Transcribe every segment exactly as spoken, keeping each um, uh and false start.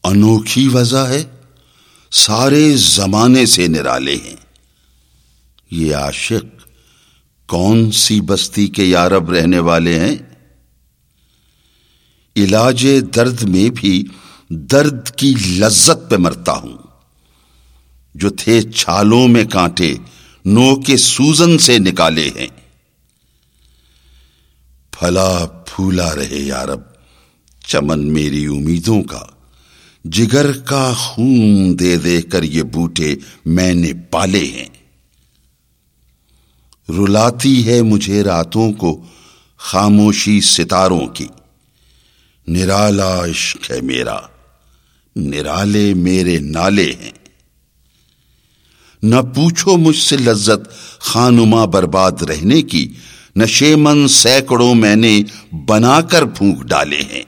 انوکھی وجہ ہے، سارے زمانے سے نرالے ہیں۔ یہ عاشق کون سی بستی کے یارب رہنے والے ہیں؟ علاج درد میں بھی درد کی لذت پہ مرتا ہوں۔ جو تھے چھالوں میں کانٹے، نو کے سوزن سے نکالے ہیں۔ پھلا پھولا رہے یارب چمن میری امیدوں کا، جگر کا خون دے دے کر یہ بوٹے میں نے پالے ہیں۔ رلاتی ہے مجھے راتوں کو خاموشی ستاروں کی، نرالا عشق ہے میرا، نرالے میرے نالے ہیں۔ نہ پوچھو مجھ سے لذت خانما برباد رہنے کی، نشے من سینکڑوں میں نے بنا کر پھونک ڈالے ہیں۔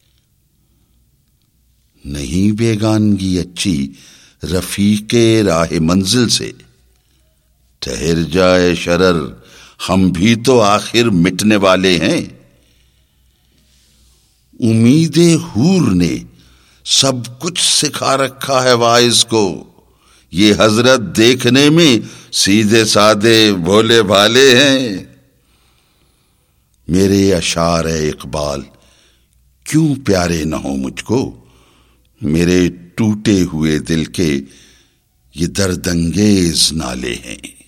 نہیں بیگانگی اچھی رفیق راہ منزل سے، ٹھہر جائے شرر ہم بھی تو آخر مٹنے والے ہیں۔ امید حور نے سب کچھ سکھا رکھا ہے واعظ کو، یہ حضرت دیکھنے میں سیدھے سادے بھولے بھالے ہیں۔ میرے اشعار اقبال کیوں پیارے نہ ہو مجھ کو، میرے ٹوٹے ہوئے دل کے یہ درد انگیز نالے ہیں۔